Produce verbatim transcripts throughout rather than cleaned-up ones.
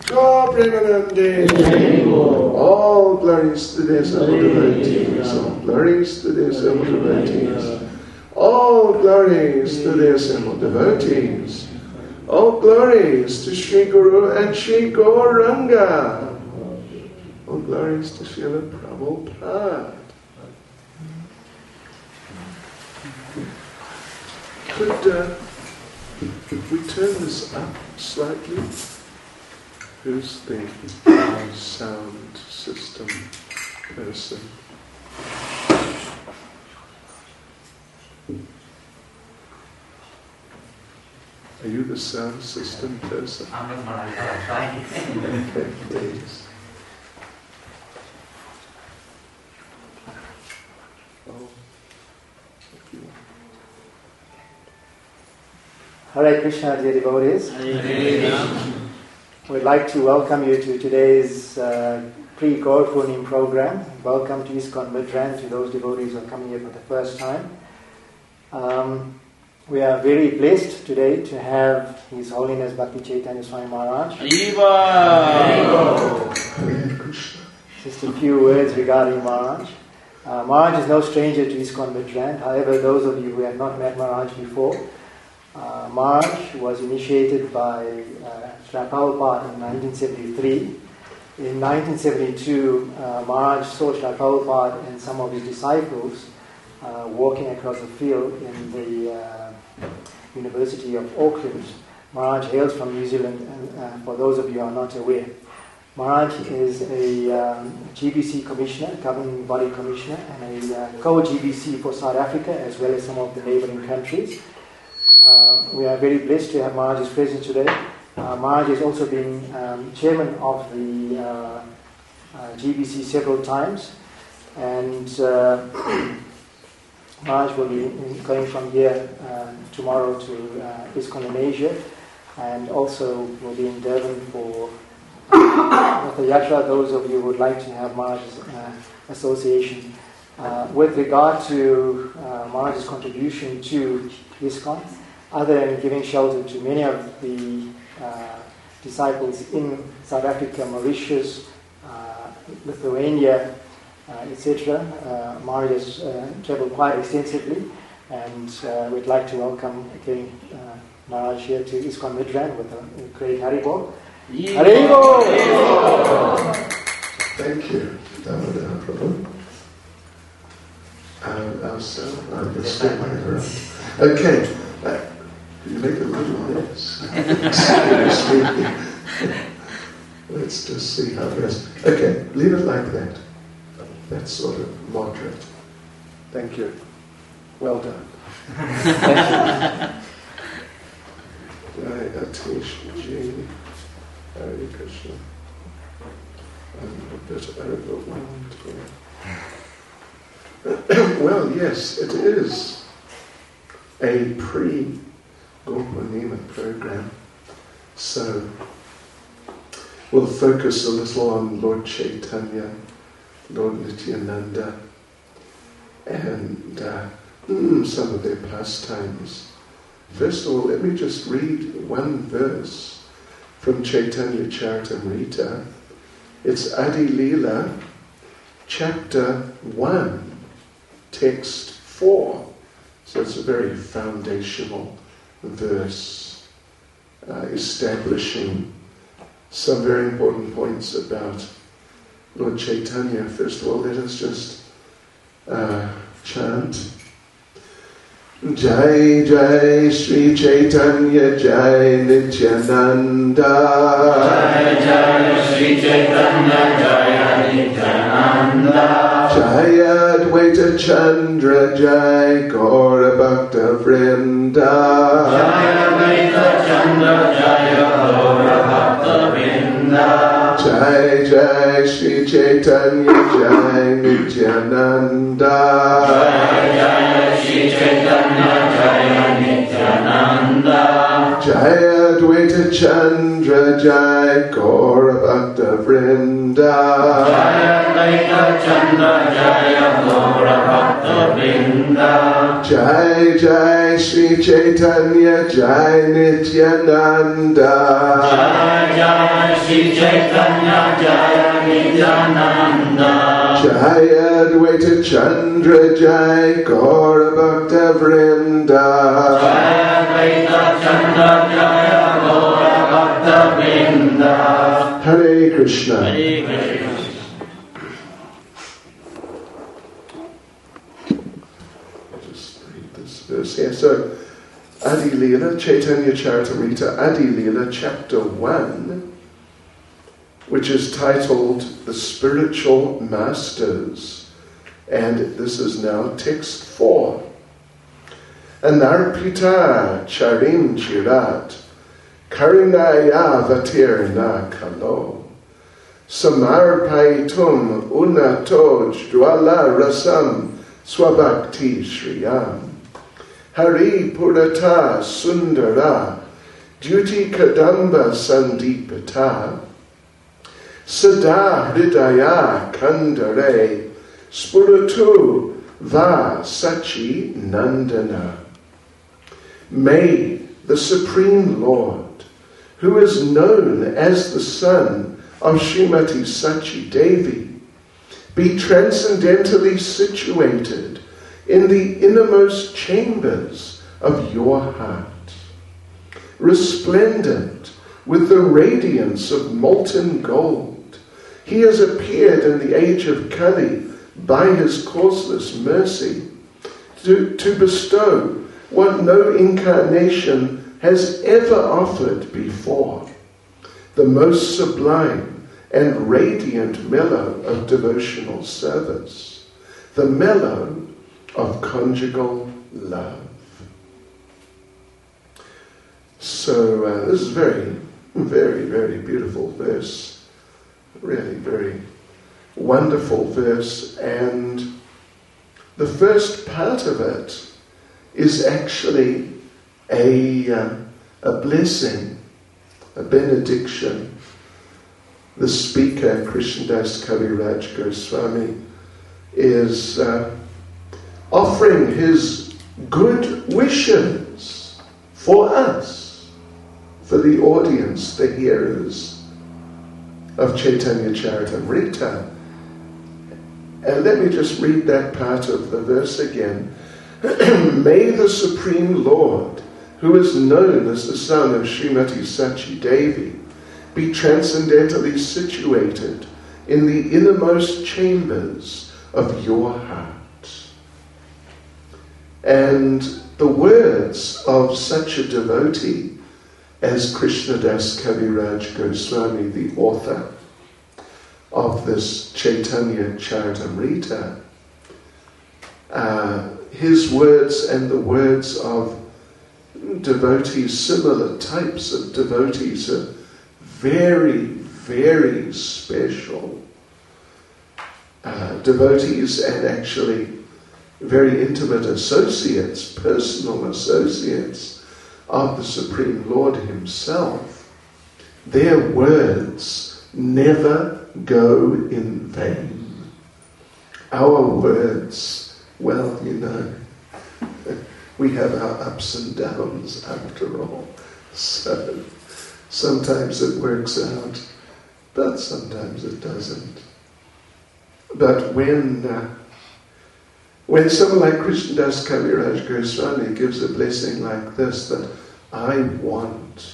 Go Premanande. All glories to the assembled devotees. All glories to the assembled devotees. All glories to the assembled devotees. All glories to Sri Guru and Sri Gauranga. All glories to Srila Prabhupada. Could uh, we turn this up slightly? Who's the sound system person? Are you the sound system person? Okay, please. Oh, thank you. Hare Krishna, dear devotees. We'd like to welcome you to today's uh, pre-Gaur Purnim program. Welcome to ISKCON Midrand, to those devotees who are coming here for the first time. Um, we are very blessed today to have His Holiness Bhakti Chaitanya Swami Maharaj. Just a few words regarding Maharaj. Uh, Maharaj is no stranger to ISKCON Midrand. However, those of you who have not met Maharaj before, Uh, Maharaj was initiated by uh, Srila Prabhupada in nineteen seventy-three. In nineteen seventy-two, uh, Maharaj saw Srila Prabhupada and some of his disciples uh, walking across the field in the uh, University of Auckland. Maharaj hails from New Zealand, and uh, for those of you who are not aware, Maharaj is a um, G B C commissioner, governing body commissioner, and a uh, co-G B C for South Africa as well as some of the neighboring countries. Uh, we are very blessed to have Maharaj's presence today. Uh, Maharaj has also been um, chairman of the uh, uh, G B C several times, and uh, Maharaj will be going from here uh, tomorrow to uh, ISKCON in Asia, and also will be in Durban for the Yatra, those of you who would like to have Maharaj's uh, association. Uh, with regard to uh, Maharaj's contribution to ISKCON, other than giving shelter to many of the uh, disciples in South Africa, Mauritius, uh, Lithuania, uh, et cetera, uh, Maharaj has uh, traveled quite extensively, and uh, we'd like to welcome again uh, Maharaj here to ISKCON Midrand with a, a great Haribol. Haribol! Thank you, Damodar Prabhu. Uh, our sound, I'm going to stay my around. Okay. Uh, you make a little mess. Let's just see how it goes. Okay, leave it like that. That's sort of moderate. Thank you. Well done. Jai Atish Ji. Hare Krishna. I'm a bit overwhelmed here. Well, yes, it is a pre-Gaur Purnima program, so we'll focus a little on Lord Chaitanya, Lord Nityananda, and uh, mm, some of their pastimes. First of all, let me just read one verse from Chaitanya Charitamrita. It's Adi Leela, chapter one, text four. So it's a very foundational verse, uh, establishing some very important points about Lord Chaitanya. First of all, let us just uh, chant. Jai Jai Sri Chaitanya Jai Nityananda. Jai Jai Sri Chaitanya Jai Nityananda. Jai Advaita Chandra Jai Gaura Bhakta Vrinda. Jai Advaita Chandra Jai Gaura Bhakta Vrinda. Jai Jai Sri Chaitanya Jai Nityananda. Jai Jai Sri Chaitanya Jai Nityananda. Jaya Dvaita Chandra Jaya Gaura Bhakta Vrinda. Jaya Dvaita Chandra Jaya Gaura Bhakta Vrinda. Jai Jai Sri Chaitanya Jai Nityananda. Jai Jai Sri Chaitanya Jaya Nityananda. Jaya Dvaita Chandra Jai Gaura Bhakta Vrinda. Jaya Dvaita Chandra Jaya Gaura Bhakta Vrinda. Hare Krishna. Hare Krishna. Just read this verse here. So, Adi Leela, Chaitanya Charitamrita, Adi Leela, chapter one, which is titled The Spiritual Masters. And this is now text four. Anarpita charim chirat, karinaya vatirna kalo, samarpaitum unatoj dwala rasam swabhakti shriyam, hari purata sundara, duty kadamba sandipata, sada hridaya kandare, spuratu va sachi nandana. May the Supreme Lord, who is known as the son of Srimati Sachi Devi, be transcendently situated in the innermost chambers of your heart, resplendent with the radiance of molten gold. He has appeared in the age of Kali by his causeless mercy to, to bestow what no incarnation has ever offered before, the most sublime and radiant mellow of devotional service, the mellow of conjugal love. So uh, this is very, very, very beautiful verse, really very wonderful verse, and the first part of it is actually a, uh, a blessing, a benediction. The speaker, Krishnadas Kaviraj Goswami, is uh, offering his good wishes for us, for the audience, the hearers of Chaitanya Charitamrita. And let me just read that part of the verse again. May the Supreme Lord, who is known as the son of Srimati Sachi Devi, be transcendently situated in the innermost chambers of your heart. And the words of such a devotee as Krishnadas Kaviraj Goswami, the author of this Chaitanya Charitamrita, uh, his words and the words of devotees, similar types of devotees, are very, very special. Uh, devotees and actually very intimate associates, personal associates of the Supreme Lord himself. Their words never go in vain. Our words, well, you know, we have our ups and downs after all. So sometimes it works out, but sometimes it doesn't. But when uh, when someone like Krishnadas Kaviraj Goswami gives a blessing like this, that I want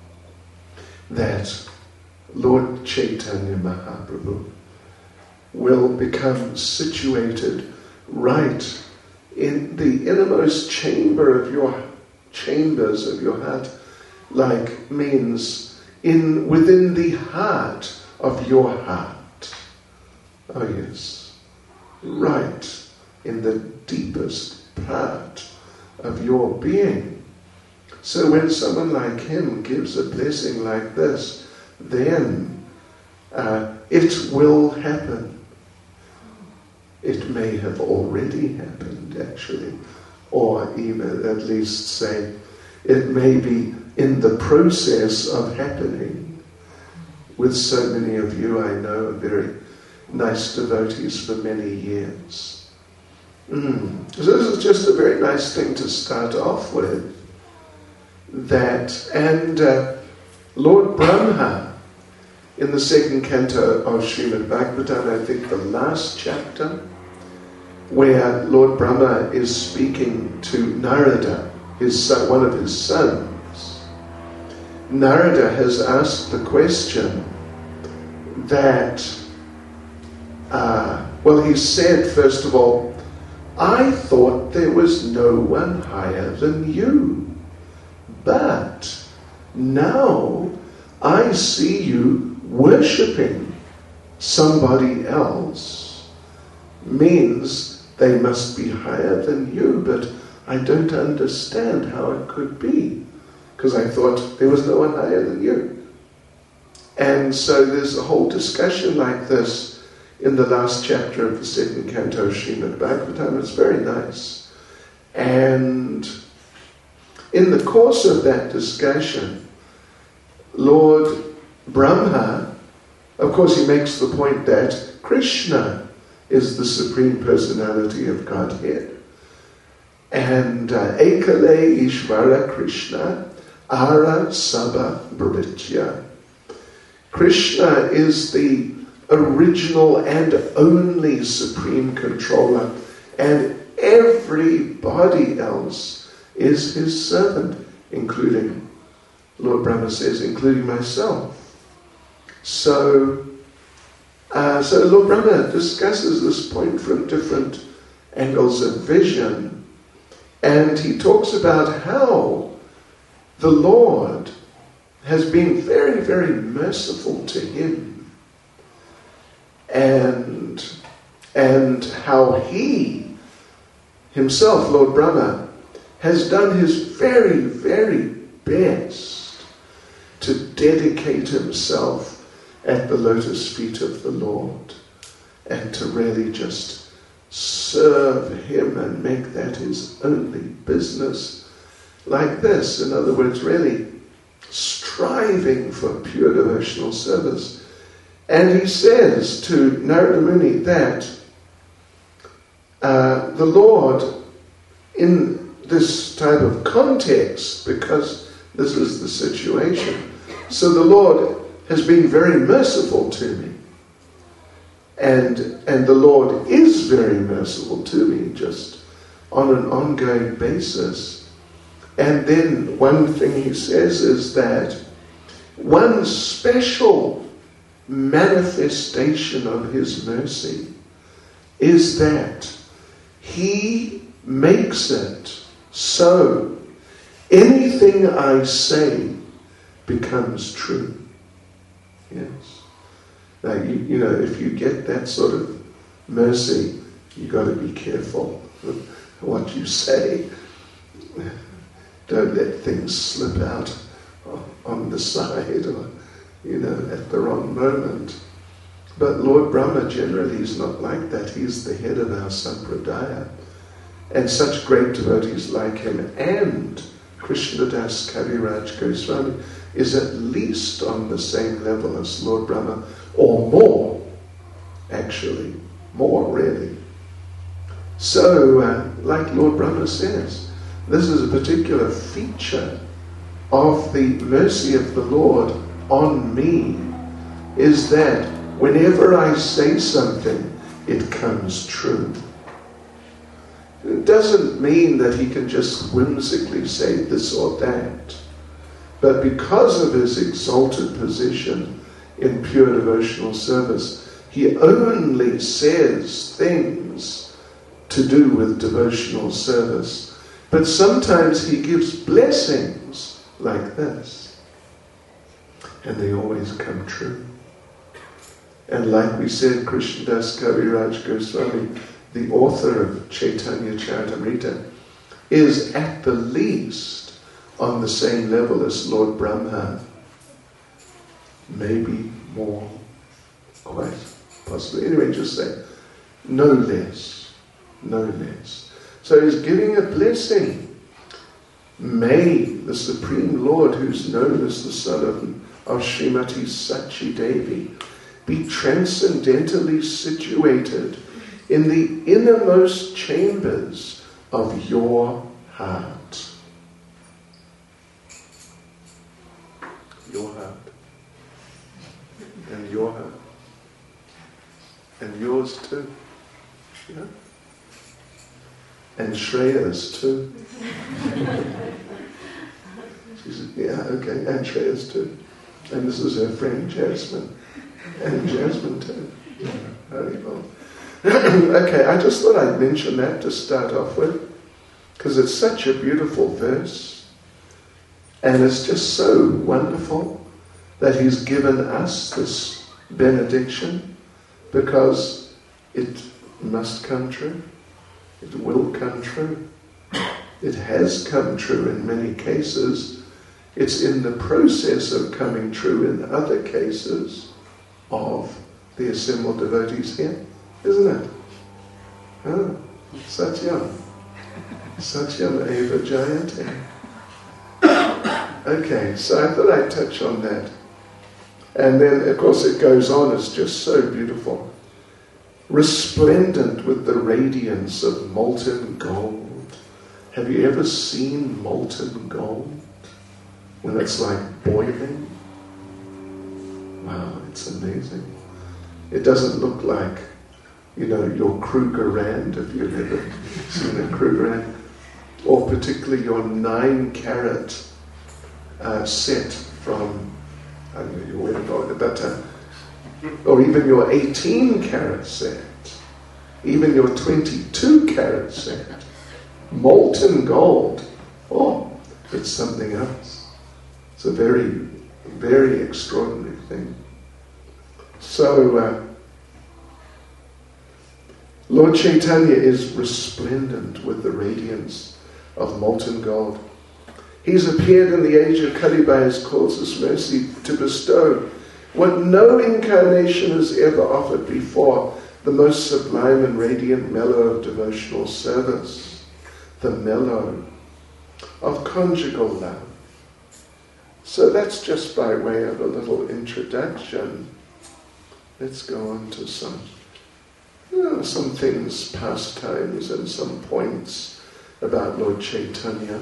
that Lord Chaitanya Mahaprabhu will become situated right in the innermost chamber of your chambers of your heart, like means in within the heart of your heart. Oh yes, right in the deepest part of your being. So when someone like him gives a blessing like this, then uh, it will happen. It may have already happened, actually, or even at least say it may be in the process of happening with so many of you I know, very nice devotees for many years. Mm. So this is just a very nice thing to start off with. That, and uh, Lord Brahma, in the second canto of Srimad Bhagavatam, I think the last chapter, where Lord Brahma is speaking to Narada, his son, one of his sons. Narada has asked the question that, uh, well, he said, first of all, I thought there was no one higher than you. But now I see you worshipping somebody else. Means they must be higher than you, but I don't understand how it could be, because I thought there was no one higher than you. And so there's a whole discussion like this in the last chapter of the second canto of Srimad Bhagavatam. It's very nice. And in the course of that discussion, Lord Brahma, of course he makes the point that Krishna is the Supreme Personality of Godhead. And uh, Ekale Ishvara Krishna Ara Sabha Bhritya. Krishna is the original and only Supreme Controller, and everybody else is his servant, including, Lord Brahma says, including myself. So, uh, so Lord Brahma discusses this point from different angles of vision, and he talks about how the Lord has been very, very merciful to him, and and how he himself, Lord Brahma, has done his very, very best to dedicate himself at the lotus feet of the Lord and to really just serve him and make that his only business, like this. In other words, really striving for pure devotional service. And he says to Narada Muni that uh, the Lord, in this type of context, because this is the situation, so the Lord has been very merciful to me. And, and the Lord is very merciful to me, just on an ongoing basis. And then one thing he says is that one special manifestation of his mercy is that he makes it so anything I say becomes true. Yes. Now, you, you know, if you get that sort of mercy, you've got to be careful with what you say. Don't let things slip out on the side or, you know, at the wrong moment. But Lord Brahma generally is not like that. He's the head of our sampradaya. And such great devotees like him, and Krishnadas Kaviraj Goswami is at least on the same level as Lord Brahma, or more, actually, more really. So, uh, like Lord Brahma says, this is a particular feature of the mercy of the Lord on me, is that whenever I say something, it comes true. It doesn't mean that he can just whimsically say this or that. But because of his exalted position in pure devotional service, he only says things to do with devotional service. But sometimes he gives blessings like this. And they always come true. And like we said, Krishnadas Kaviraj Goswami, the author of Chaitanya Charitamrita, is at the least on the same level as Lord Brahma. Maybe more, quite possibly. Anyway, just say, no less, no less. So he's giving a blessing may the Supreme Lord, who's known as the son of, of Srimati Sachi Devi, be transcendentally situated in the innermost chambers of your heart. Your heart. And your heart. And yours too. Yeah? And Shreya's too. She said, yeah, okay, and Shreya's too. And this is her friend Jasmine. And Jasmine too. Very well. Okay, I just thought I'd mention that to start off with, because it's such a beautiful verse. And it's just so wonderful that he's given us this benediction, because it must come true. It will come true. It has come true in many cases. It's in the process of coming true in other cases of the assembled devotees here, isn't it? Oh, Satyam. Satyam eva jayate. Okay, so I thought I'd touch on that. And then, of course, it goes on. It's just so beautiful. Resplendent with the radiance of molten gold. Have you ever seen molten gold? When it's like boiling? Wow, it's amazing. It doesn't look like, you know, your Kruger Rand, if you've ever seen a Kruger Rand, or particularly your nine carat uh, set from, I don't know, your wedding gold, but uh, or even your eighteen carat set, even your twenty-two carat set, molten gold. Oh, it's something else. It's a very, very extraordinary thing. So, uh, Lord Chaitanya is resplendent with the radiance of molten gold. He's appeared in the age of Kali by his causeless mercy to bestow what no incarnation has ever offered before, the most sublime and radiant mellow of devotional service, the mellow of conjugal love. So that's just by way of a little introduction. Let's go on to some, you know, some things, pastimes, and some points about Lord Chaitanya.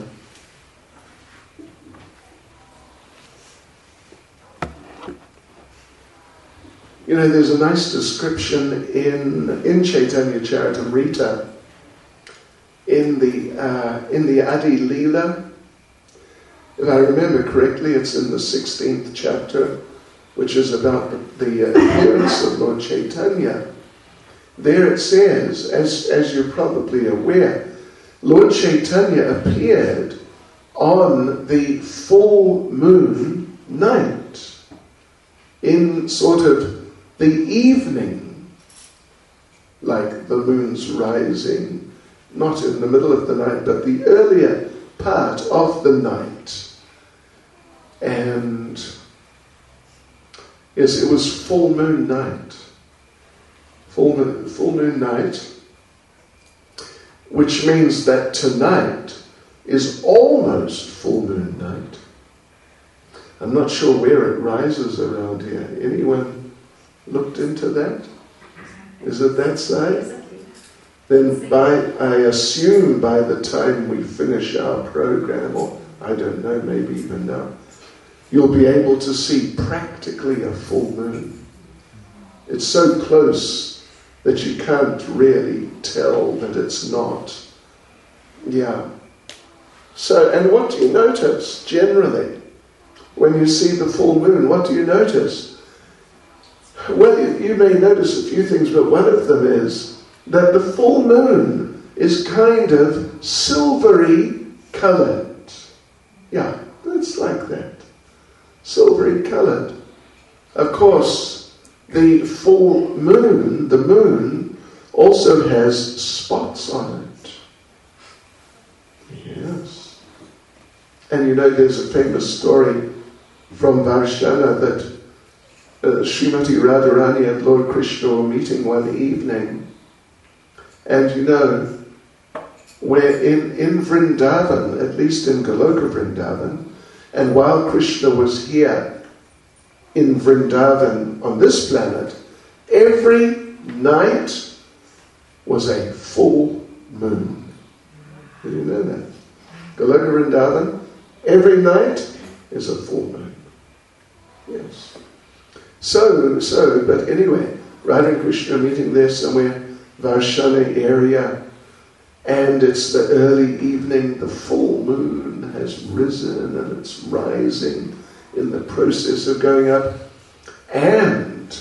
You know, there's a nice description in in Chaitanya Charitamrita, in the uh, in the Adi Leela. If I remember correctly, it's in the sixteenth chapter, which is about the, the appearance of Lord Chaitanya. There it says, as as you're probably aware, Lord Chaitanya appeared on the full moon night, in sort of the evening, like the moon's rising, not in the middle of the night, but the earlier part of the night. And yes, it was full moon night. Full moon, full moon night, which means that tonight is almost full moon night. I'm not sure where it rises around here. Anyone looked into that? Is it that side? Then by, I assume by the time we finish our program, or I don't know, maybe even now, you'll be able to see practically a full moon. It's so close that you can't really tell that it's not. Yeah. So, and what do you notice generally when you see the full moon? What do you notice? Well, you, you may notice a few things, but one of them is that the full moon is kind of silvery coloured. Yeah, it's like that. Silvery coloured. Of course, the full moon, the moon, also has spots on it. Yes. And you know, there's a famous story from Varshana that uh, Srimati Radharani and Lord Krishna were meeting one evening. And you know, where in, in Vrindavan, at least in Goloka Vrindavan, and while Krishna was here in Vrindavan on this planet, every night was a full moon. Did you know that? Goloka Vrindavan, every night is a full moon. Yes. So, so, but anyway, Radha and Krishna are meeting there somewhere, Varshana area, and it's the early evening, the full moon has risen and it's rising in the process of going up. And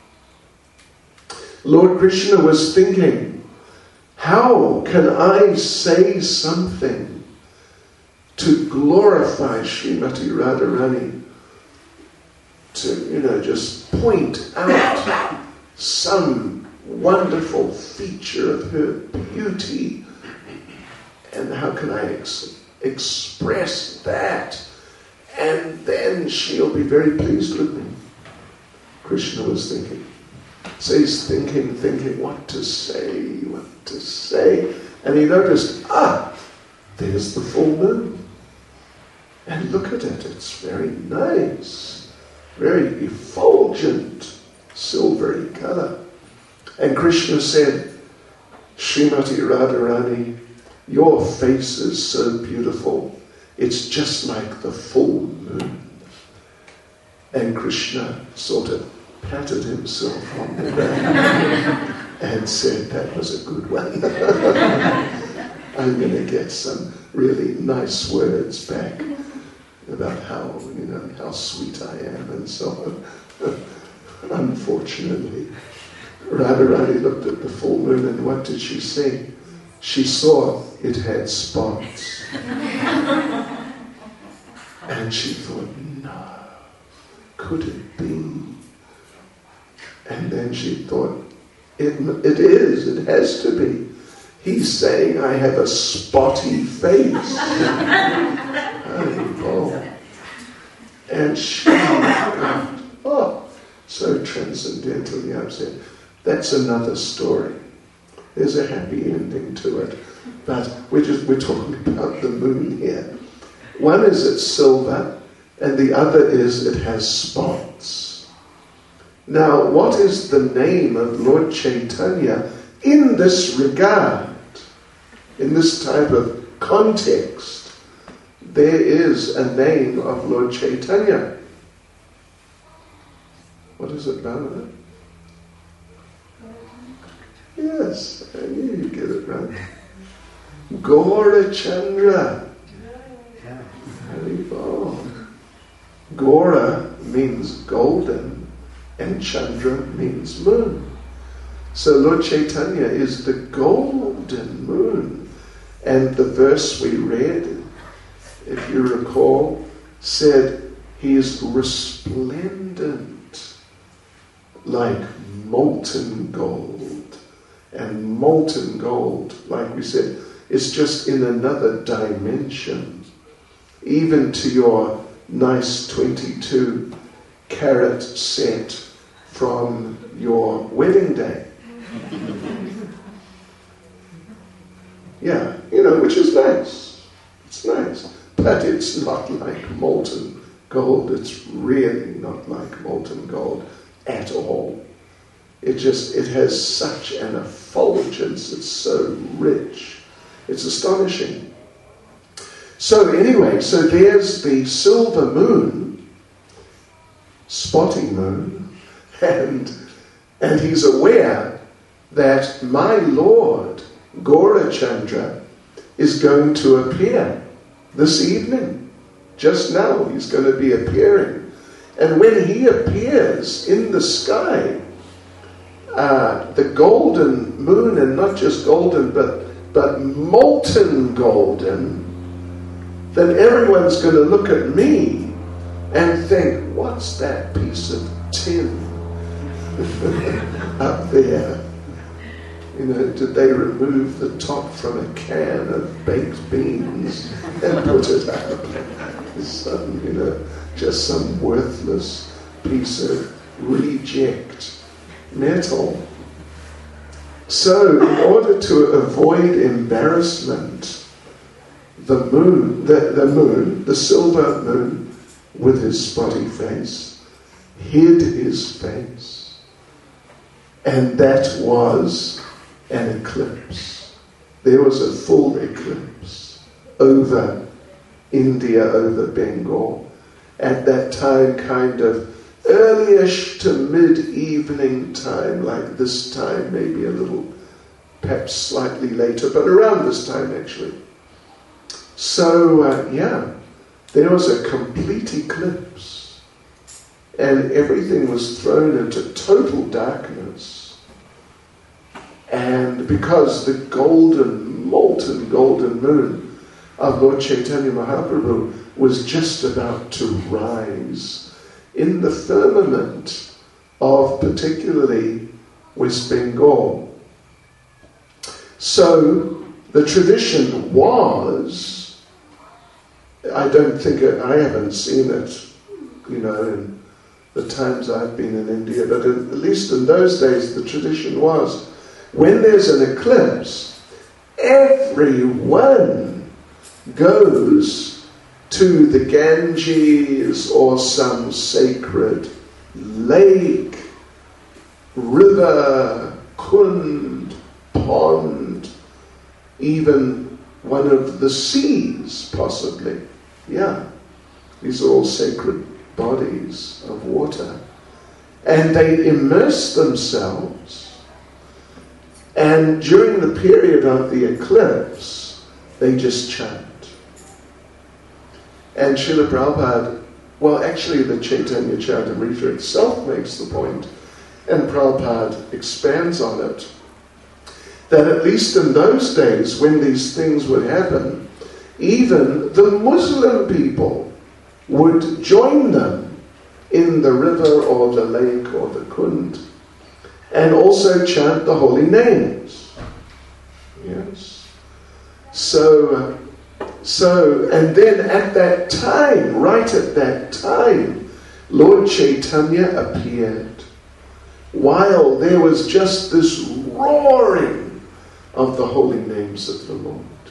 Lord Krishna was thinking, how can I say something to glorify Srimati Radharani, to, you know, just point out some wonderful feature of her beauty, and how can I ex- express that, and then she'll be very pleased with me. Krishna was thinking. So he's thinking, thinking what to say, what to say, and he noticed, ah, there's the full moon. And look at it, it's very nice, very effulgent, silvery color. And Krishna said, Srimati Radharani, your face is so beautiful, it's just like the full moon. And Krishna sort of patted himself on the back and said, that was a good one. I'm going to get some really nice words back about how, you know, how sweet I am and so on. Unfortunately, Radharani looked at the full moon, and what did she see? She saw it had spots. And she thought, no, could it be? And then she thought, it, it is, it has to be. He's saying I have a spotty face. Oh. And she got, oh, so transcendentally upset. That's another story. There's a happy ending to it. But we're just we're talking about the moon here. One is it's silver, and the other is it has spots. Now, what is the name of Lord Chaitanya in this regard? In this type of context, there is a name of Lord Chaitanya. What is it, Bhavana? Yes, I knew you'd get it right. Gaura Chandra. Gaura means golden, and Chandra means moon. So Lord Chaitanya is the golden moon. And the verse we read, if you recall, said he is resplendent like molten gold. And molten gold, like we said, is just in another dimension. Even to your nice twenty-two carat set from your wedding day. Yeah, you know, which is nice. It's nice. But it's not like molten gold. It's really not like molten gold at all. It just, it has such an effulgence. It's so rich. It's astonishing. So anyway, so there's the silver moon, spotty moon, and, and he's aware that my Lord, Gaurachandra, is going to appear this evening. Just now he's going to be appearing. And when he appears in the sky, uh, the golden moon, and not just golden, but, but molten golden, then everyone's going to look at me and think, what's that piece of tin up there? You know, did they remove the top from a can of baked beans and put it up? Some, you know, just some worthless piece of reject metal. So, in order to avoid embarrassment, the moon, the, the moon, the silver moon, with his spotty face, hid his face. And that was an eclipse. There was a full eclipse over India, over Bengal. At that time, kind of early-ish to mid-evening time, like this time, maybe a little, perhaps slightly later, but around this time actually. So, uh, yeah, there was a complete eclipse, and everything was thrown into total darkness. And because the golden, molten golden moon of Lord Chaitanya Mahaprabhu was just about to rise in the firmament of particularly West Bengal. So the tradition was, I don't think it, I haven't seen it, you know, in the times I've been in India, but at least in those days the tradition was, when there's an eclipse, everyone goes to the Ganges or some sacred lake, river, kund, pond, even one of the seas, possibly. Yeah, these are all sacred bodies of water. And they immerse themselves, and during the period of the eclipse, they just chant. And Srila Prabhupada, well, actually the Chaitanya Charitamrita itself makes the point, and Prabhupada expands on it, that at least in those days when these things would happen, even the Muslim people would join them in the river or the lake or the kund, and also chant the holy names. Yes. So... Uh, So, and then at that time, right at that time, Lord Chaitanya appeared, while there was just this roaring of the holy names of the Lord.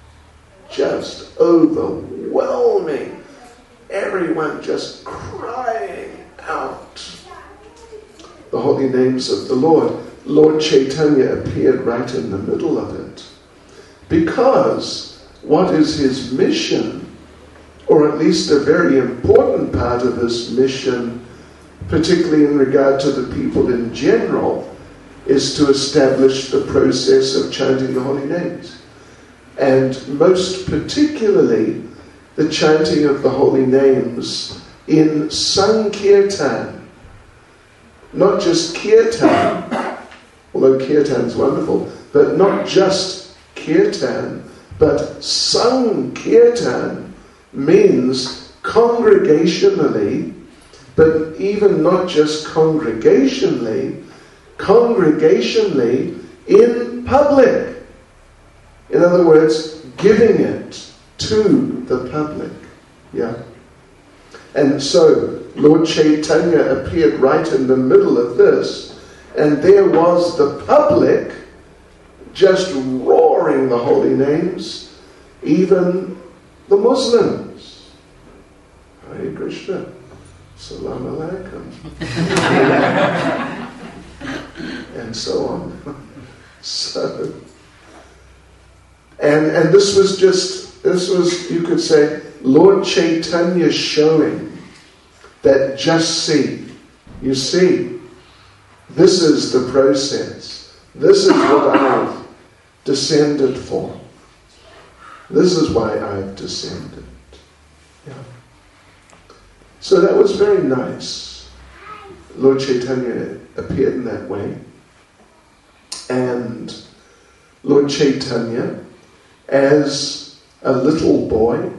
Just overwhelming. Everyone just crying out the holy names of the Lord. Lord Chaitanya appeared right in the middle of it. Because what is his mission, or at least a very important part of his mission, particularly in regard to the people in general, is to establish the process of chanting the holy names. And most particularly, the chanting of the holy names in Sankirtan. Not just Kirtan, although Kirtan is wonderful, but not just Kirtan, but Sankirtan means congregationally, but even not just congregationally, congregationally in public. In other words, giving it to the public. Yeah. And so, Lord Chaitanya appeared right in the middle of this, and there was the public just roaring the holy names, even the Muslims. Hare Krishna. Salam alaikum. And so on. So, and and this was just, this was, you could say, Lord Chaitanya showing that just see, you see, this is the process. This is what I've descended for. This is why I've descended. Yeah. So that was very nice. Lord Chaitanya appeared in that way. And Lord Chaitanya, as a little boy,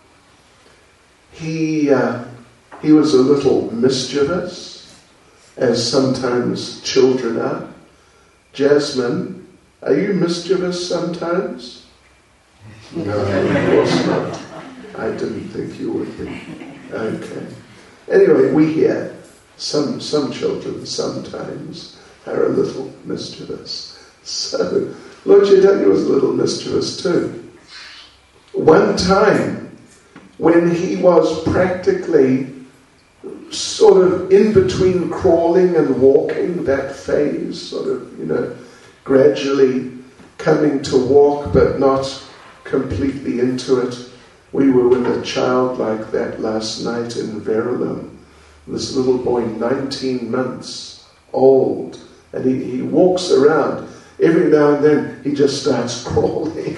he uh, he was a little mischievous, as sometimes children are. Jasmine, are you mischievous sometimes? No, of course not. I didn't think you would be. Okay. Anyway, we hear some some children sometimes are a little mischievous. So Lord Chaitanya was a little mischievous too. One time, when he was practically sort of in between crawling and walking, that phase, sort of, you know, gradually coming to walk but not completely into it. We were with a child like that last night in Verulam. This little boy, nineteen months old, and he, he walks around. Every now and then he just starts crawling.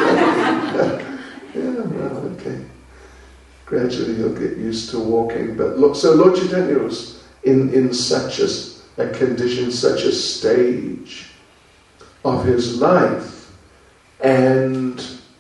Yeah, well, okay. Gradually he'll get used to walking. But look, so Lord Chaitanya was in, in such a, a condition, such a stage of his life. And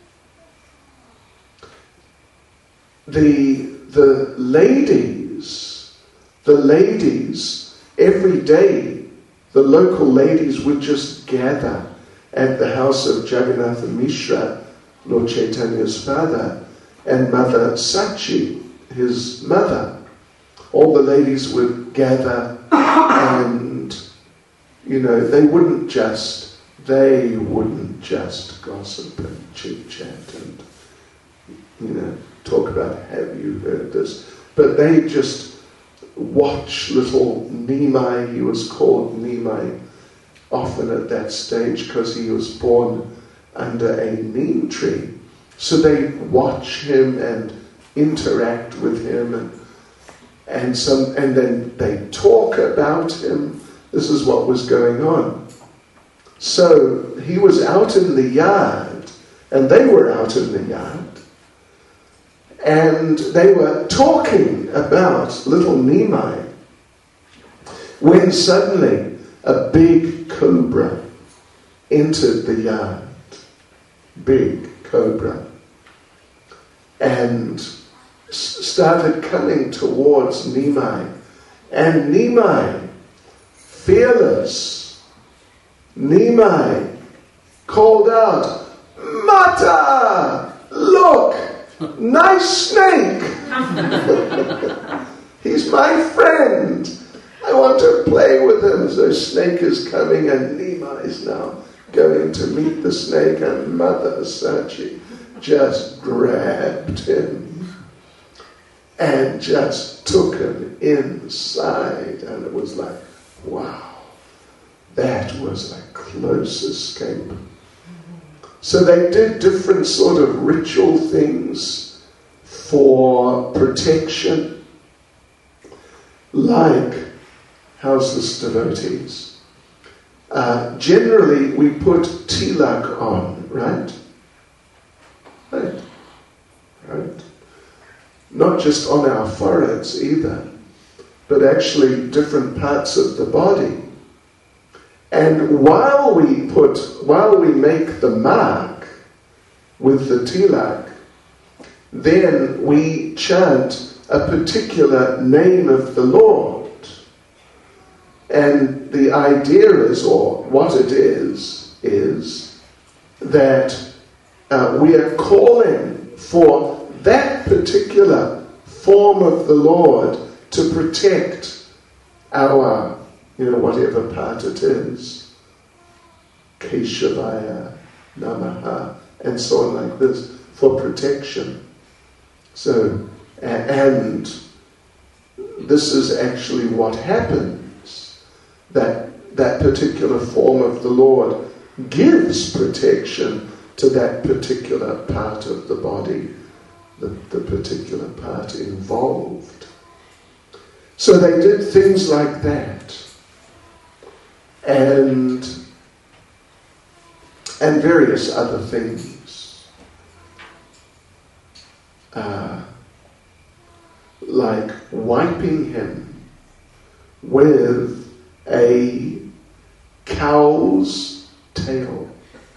the the ladies, the ladies, every day, the local ladies would just gather at the house of Jagannatha Mishra, Lord Chaitanya's father, and Mother Sachi, his mother. All the ladies would gather and, you know, they wouldn't just, they wouldn't just gossip and chit-chat and, you know, talk about, have you heard this? But they just watch little Nimai. He was called Nimai often at that stage because he was born under a neem tree. So they watch him and interact with him, and and some and then they talk about him. This is what was going on. So he was out in the yard, and they were out in the yard, and they were talking about little Nimai, when suddenly a big cobra entered the yard. Big cobra. And started coming towards Nimai. And Nimai, fearless, Nimai called out, "Mata! Look! Nice snake! He's my friend! I want to play with him." So snake is coming, and Nimai is now going to meet the snake, and Mother Sachi just grabbed him and just took him inside, and it was like, wow, that was a close escape. So they did different sort of ritual things for protection, like, how's this, devotees? Uh, generally, we put tilak on, right? Right. Right. Not just on our foreheads either, but actually different parts of the body. And while we put, while we make the mark with the tilak, then we chant a particular name of the Lord. And the idea is, or what it is, is that uh, we are calling for that particular form of the Lord to protect our, you know, whatever part it is, Keshavaya, Namaha, and so on like this, for protection. So, and this is actually what happens. That that particular form of the Lord gives protection to that particular part of the body, the, the particular part involved. So they did things like that. And and various other things. Uh, like wiping him with a cow's tail,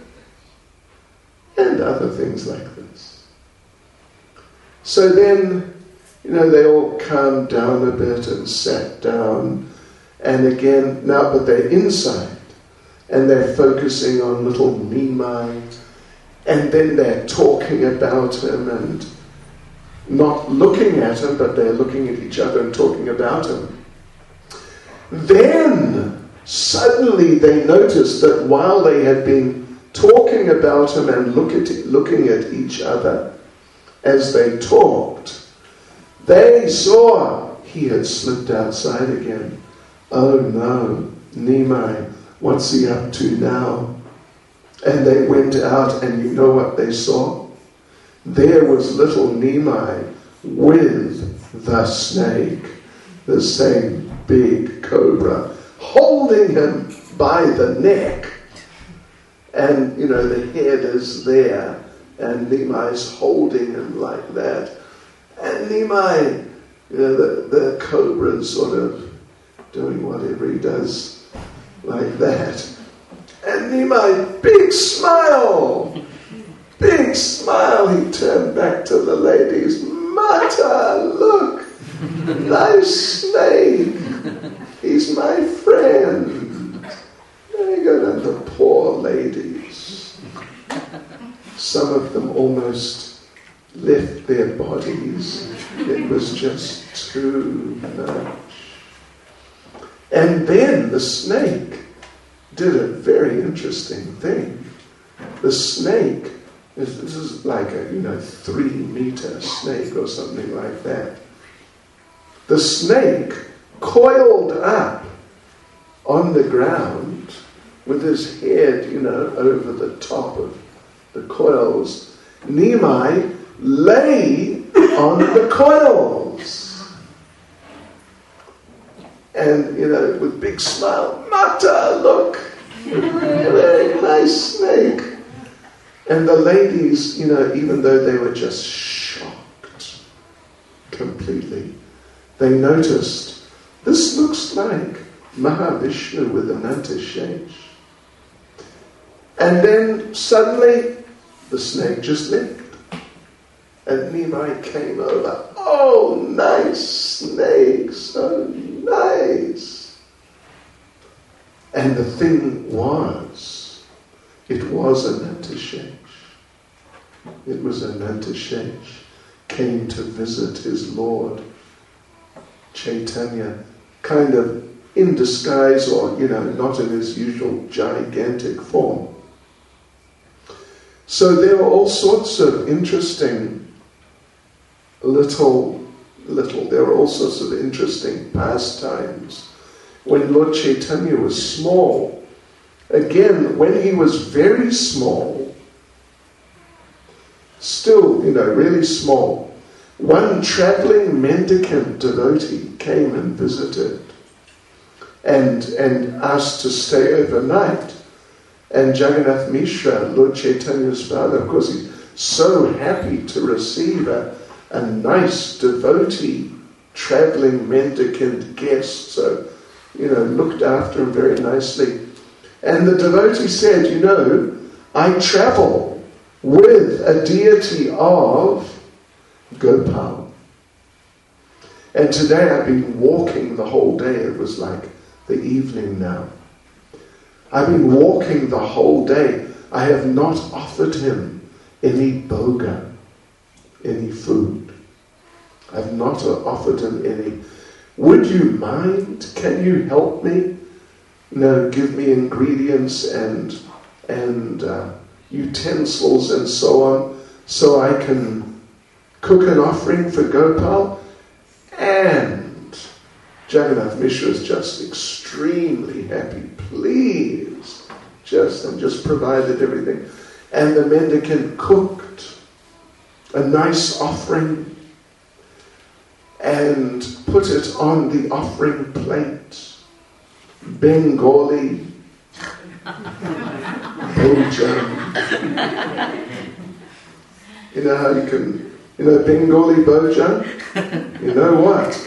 and other things like this. So then, you know, they all calmed down a bit and sat down, and again, now, but they're inside, and they're focusing on little Nimai, and then they're talking about him, and not looking at him, but they're looking at each other and talking about him. Then, suddenly, suddenly they noticed that while they had been talking about him and look at, looking at each other as they talked, they saw he had slipped outside again. Oh no, Nimai, what's he up to now? And they went out, and you know what they saw? There was little Nimai with the snake, the same big cobra, holding him by the neck. And, you know, the head is there, and Nimai's holding him like that. And Nimai, you know, the, the cobra's sort of doing whatever he does like that. And Nimai, big smile, big smile. He turned back to the ladies. Mata, look, nice snake. He's my friend. There you go, and the poor ladies. Some of them almost left their bodies. It was just too much. And then the snake did a very interesting thing. The snake, this is like a, you know, three meter snake or something like that. The snake coiled up on the ground with his head, you know, over the top of the coils. Nimai lay on the coils. And, you know, with big smile, Mata, look, very nice snake. And the ladies, you know, even though they were just shocked completely, they noticed, this looks like Mahavishnu with Ananta Shesh. And then suddenly, the snake just left. And Nimai came over. Oh, nice snake, so nice. And the thing was, it was Ananta Shesh. It was Ananta Shesh came to visit his Lord Chaitanya, kind of in disguise, or, you know, not in his usual gigantic form. So there were all sorts of interesting little, little, there were all sorts of interesting pastimes when Lord Chaitanya was small. Again, when he was very small, still, you know, really small, one traveling mendicant devotee came and visited and, and asked to stay overnight. And Jagannath Mishra, Lord Chaitanya's father, of course, he's so happy to receive a, a nice devotee, traveling mendicant guest, so, you know, looked after him very nicely. And the devotee said, you know, I travel with a deity of Gopal. And today I've been walking the whole day. It was like the evening now. I've been walking the whole day. I have not offered him any bhoga, any food. I've not offered him any. Would you mind? Can you help me? You know, give me ingredients and and uh, utensils and so on, so I can cook an offering for Gopal. And Jagannath Mishra is just extremely happy. Please, just and just provided everything. And the mendicant cooked a nice offering and put it on the offering plate. Bengali bhojan. You know how you can, you know, Bengali bhojan? You know what?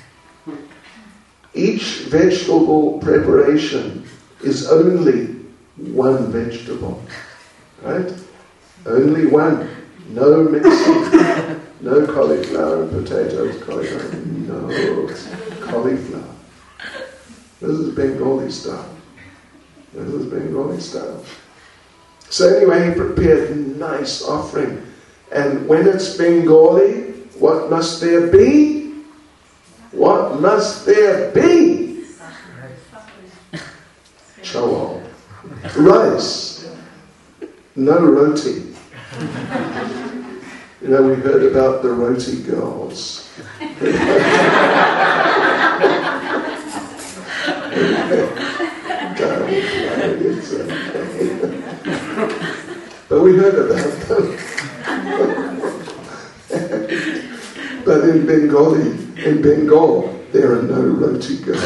Each vegetable preparation is only one vegetable, right? Only one. No mixing. No cauliflower and potatoes. Cauliflower. No cauliflower. This is Bengali style. This is Bengali style. So anyway, he prepared a nice offering. And when it's Bengali, what must there be? What must there be? chawal. Rice. No roti. You know, we heard about the roti girls. But we heard about them. But in Bengali, in Bengal, there are no roti girls.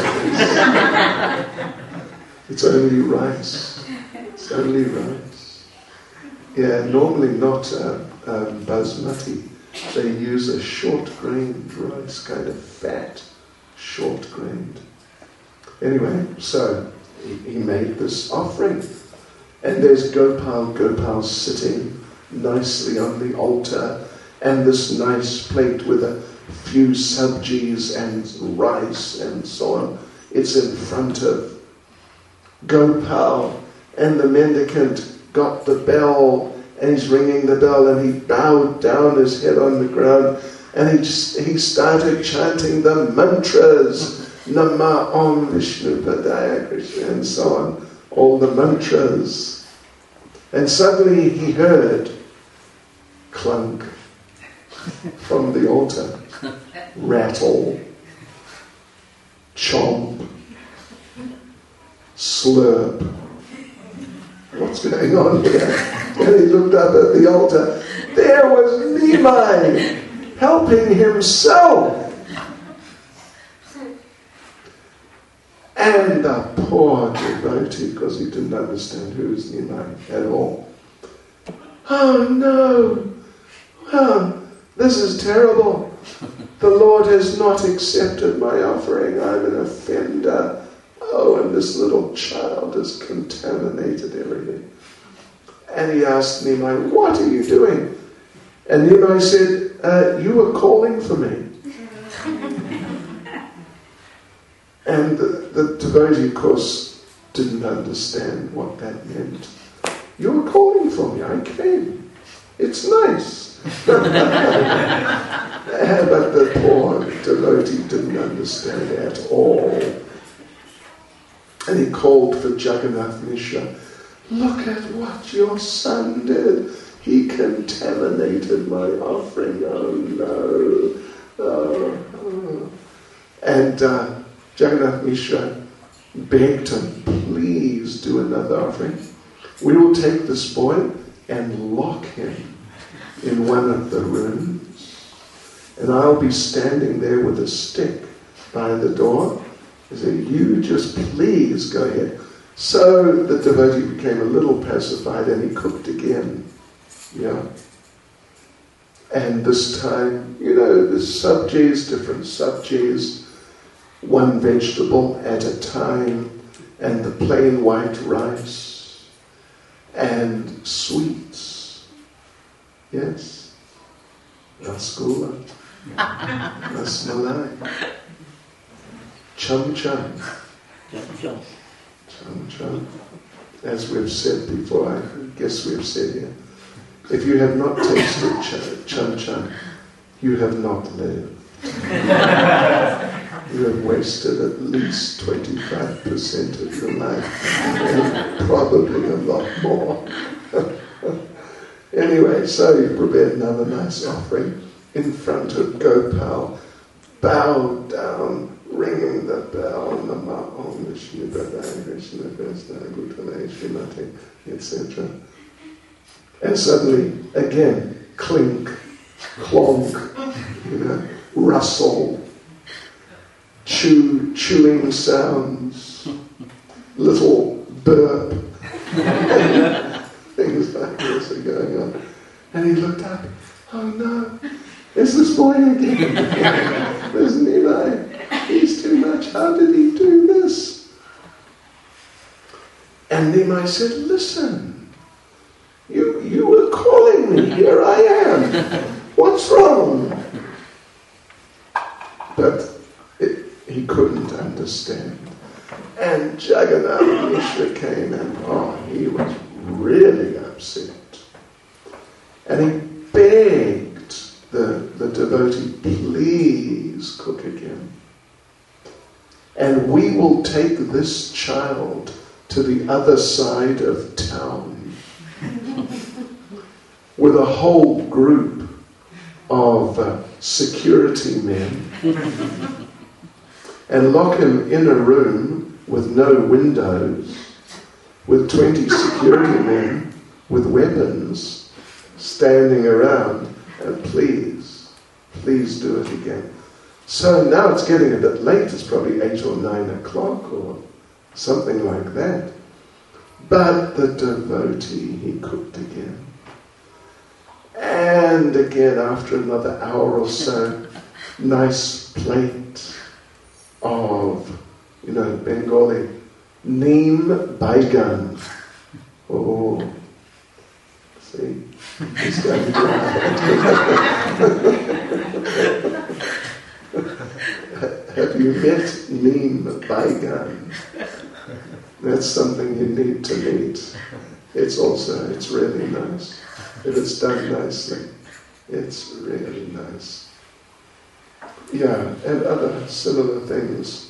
It's only rice. It's only rice. Yeah, normally not uh, um, basmati. They use a short-grained rice, kind of fat, short-grained. Anyway, so he, he made this offering. And there's Gopal, Gopal sitting nicely on the altar, and this nice plate with a few sabjis and rice and so on. It's in front of Gopal, and the mendicant got the bell, and he's ringing the bell, and he bowed down his head on the ground, and he just, he started chanting the mantras, Nama Om Vishnu Padaya Krishna, and so on, all the mantras. And suddenly he heard clunk from the altar, rattle, chomp, slurp. What's going on here? And he looked up at the altar. There was Nimai helping himself. And the poor devotee, because he didn't understand who was Nimai at all. Oh no! Oh, this is terrible. The Lord has not accepted my offering. I'm an offender. Oh, and this little child has contaminated everything. And he asked Nimai, what are you doing? And Nimai said, uh, you were calling for me. And the, the devotee, of course, didn't understand what that meant. You were calling for me, I came. It's nice. But the poor devotee didn't understand at all. And he called for Jagannath Mishra. Look at what your son did. He contaminated my offering. Oh no. Oh, oh. And uh, Jagannath Mishra begged him, please do another offering. We will take this boy and lock him in one of the rooms. And I'll be standing there with a stick by the door. I said, you just please go ahead. So the devotee became a little pacified and he cooked again. Yeah. And this time, you know, the sabjis, different sabjis, one vegetable at a time, and the plain white rice, and sweets. Yes. Rasgulla. Rasmalai. Chum chum. Chum chum. As we've said before, I guess we've said here, if you have not tasted chum chum, you have not lived. You have wasted at least twenty-five percent of your life, and probably a lot more. Anyway, so he prepared another nice offering in front of Gopal, bowed down, ringing the bell, Nama Om Vishnu Padaya Krishna Krishna Bhutale Srimati, et cetera. And suddenly, again, clink, clonk, you know, rustle, chew, chewing sounds, little burp, things like this are going on. And he looked up, oh no, it's this boy again. There's Nimai. He's too much. How did he do this? And Nimai said, listen, you, you were calling me. Here I am. What's wrong? But it, he couldn't understand. And Jagannath Mishra came and, oh, he was really upset. And he begged the, the devotee, please cook again. And we will take this child to the other side of town with a whole group of uh, security men and lock him in a room with no windows, with twenty security men with weapons standing around, and please, please do it again. So now it's getting a bit late, it's probably eight or nine o'clock or something like that. But the devotee, he cooked again. And again, after another hour or so, nice plate of, you know, Bengali, neem baigan. Oh, see, it's going to be Have you met neem baigan? That's something you need to meet. It's also, it's really nice. If it's done nicely, it's really nice. Yeah, and other similar things.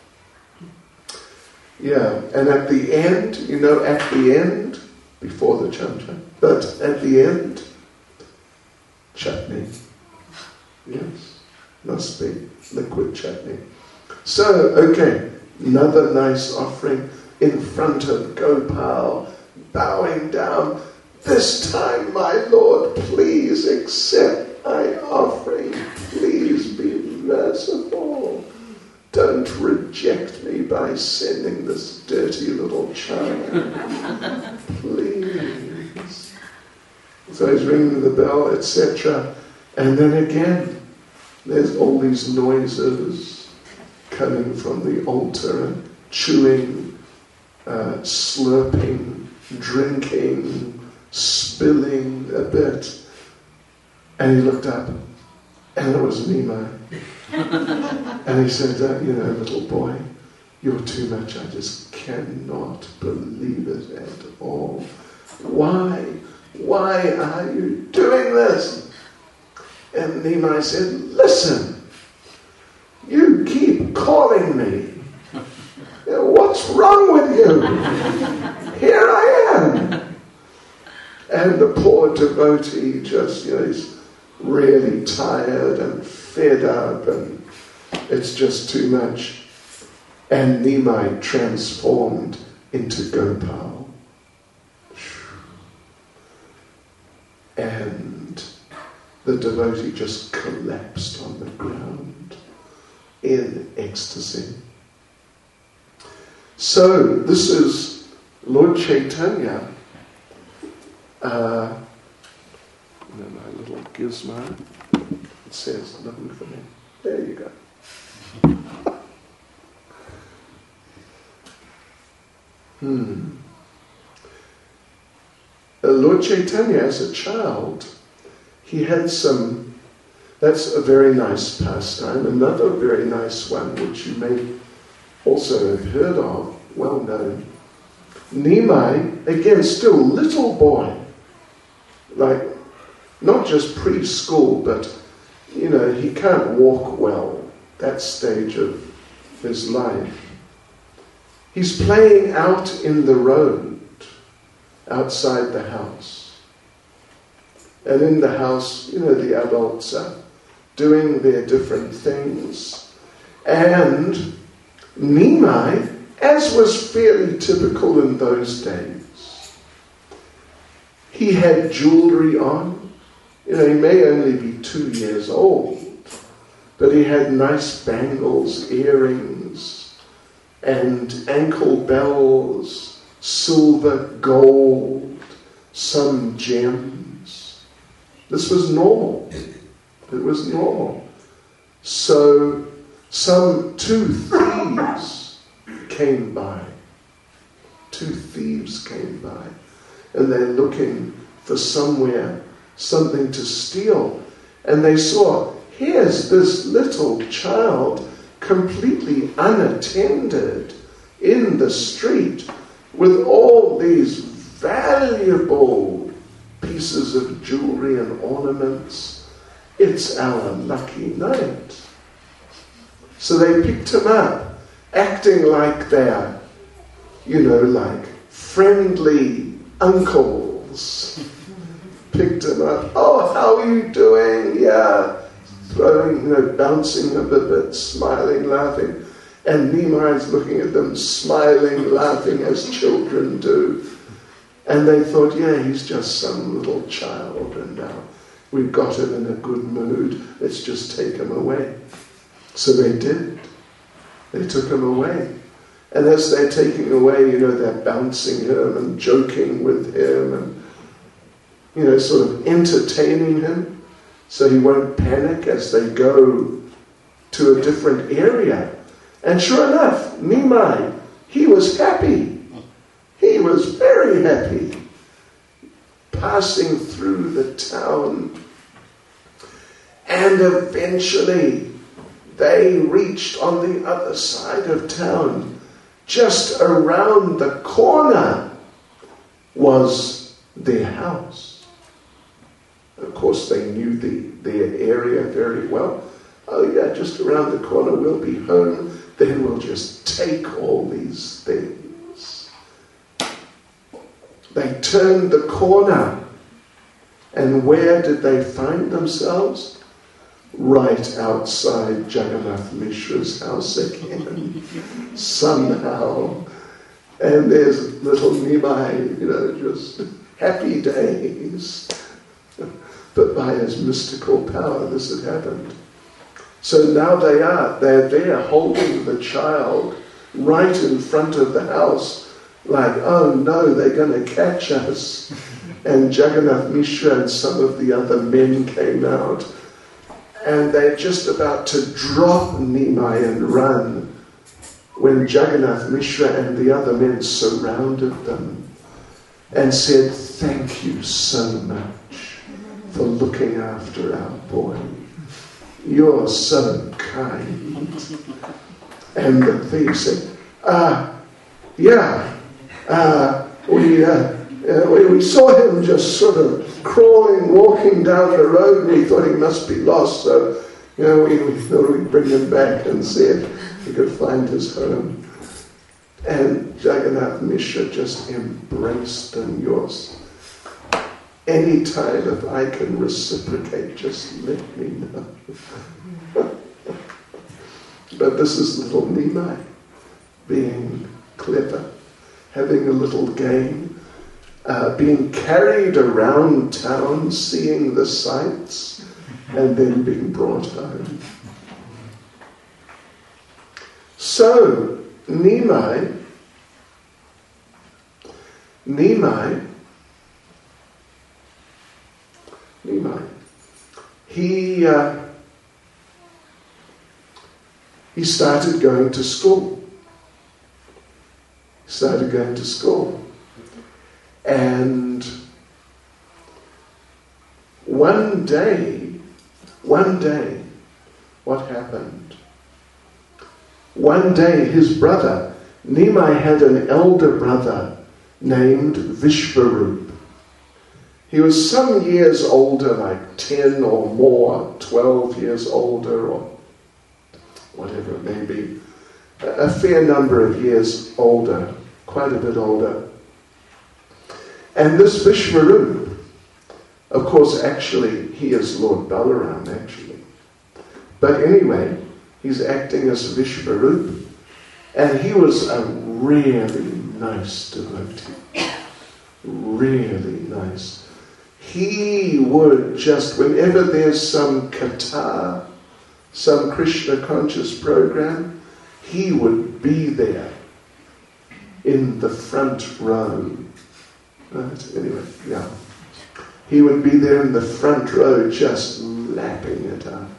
Yeah, and at the end, you know, at the end, before the chamcha, but at the end, chutney. Yes, must be liquid chutney. So, okay, another nice offering in front of Gopal, bowing down. This time, my Lord, please accept my offering. Please be merciful. Don't reject me by sending this dirty little child. Please. So he's ringing the bell, et cetera. And then again, there's all these noises coming from the altar and chewing, uh, slurping, drinking, spilling a bit. And he looked up, and it was Nimai. And he said, uh, you know, little boy, you're too much. I just cannot believe it at all. Why? Why are you doing this? And Nimai said, listen, you keep calling me. What's wrong with you? Here I am. And the poor devotee just, you know, he's really tired and fed up, and it's just too much. And Nimai transformed into Gopal. And the devotee just collapsed on the ground in ecstasy. So this is Lord Chaitanya. Uh, my little gizmo. It says, looking for me. There you go. hmm. Uh, Lord Chaitanya, as a child, he had some, that's a very nice pastime. Another very nice one, which you may also have heard of, well known. Nimai, again, still little boy, like not just preschool, but, you know, he can't walk well, that stage of his life. He's playing out in the road, outside the house. And in the house, you know, the adults are doing their different things. And Nimai, as was fairly typical in those days, he had jewelry on. You know, he may only be two years old, but he had nice bangles, earrings, and ankle bells, silver, gold, some gems. This was normal. It was normal. So some two thieves came by. Two thieves came by, and they're looking for somewhere, something to steal. And they saw, here's this little child completely unattended in the street with all these valuable pieces of jewelry and ornaments. It's our lucky night. So they picked him up, acting like they're, you know, like friendly uncles picked him up. Oh, how are you doing? Yeah. Throwing, you know, bouncing a bit, smiling, laughing. And Nehemiah's looking at them, smiling, laughing as children do. And they thought, yeah, he's just some little child, and now we've got him in a good mood. Let's just take him away. So they did. They took him away. And as they're taking away, you know, they're bouncing him and joking with him and, you know, sort of entertaining him so he won't panic as they go to a different area. And sure enough, Nehemiah, he was happy. He was very happy, passing through the town. And eventually, they reached on the other side of town. Just around the corner was their house. Of course, they knew the, their area very well. Oh yeah, just around the corner we'll be home. Then we'll just take all these things. They turned the corner. And where did they find themselves? Right outside Jagannath Mishra's house again. Somehow. And there's little Nehemiah, you know, just happy days. But by his mystical power, this had happened. So now they are, they're there holding the child right in front of the house, like, oh no, they're going to catch us. And Jagannath Mishra and some of the other men came out, and they're just about to drop Nehemiah and run when Jagannath Mishra and the other men surrounded them and said, thank you so much for looking after our boy. You're so kind. And the thief said, uh, yeah, uh, we, uh, uh, we, we saw him just sort of crawling, walking down the road, and we thought he must be lost, so, you know, we, we thought we'd bring him back and see if he could find his home. And Jagannath Mishra just embraced them. Yours. Any time if I can reciprocate, just let me know. But this is little Nehemiah being clever, having a little game, uh, being carried around town, seeing the sights, and then being brought home. So, Nehemiah, Nehemiah, Nehemiah, he, uh, he started going to school. He started going to school. And one day, one day, what happened? One day his brother, Nehemiah had an elder brother named Vishvarup. He was some years older, like ten or more, twelve years older, or whatever it may be. A fair number of years older, quite a bit older. And this Vishvarup, of course, actually, he is Lord Balaram, actually. But anyway, he's acting as Vishvarup, and he was a really nice devotee. Really nice. He would just, whenever there's some katha, some Krishna conscious program, he would be there in the front row. Right? Anyway, yeah. He would be there in the front row just lapping it up.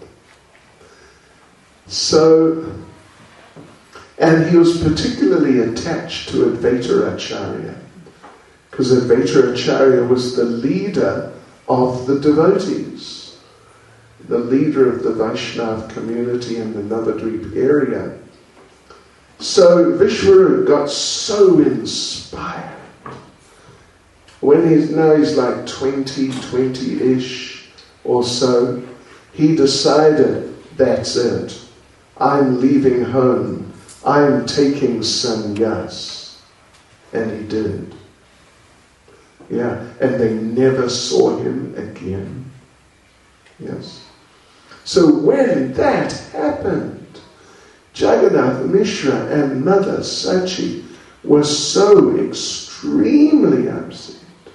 So, and he was particularly attached to Advaita Acharya, because Advaita Acharya was the leader of the devotees, the leader of the Vaishnava community in the Navadvip area. So Vishvarup got so inspired. When he's, now he's like twenty, twenty-ish or so, he decided, that's it. I'm leaving home. I'm taking sannyas. And he did. Yeah, and they never saw him again. Yes. So when that happened, Jagannath Mishra and Mother Sachi were so extremely upset,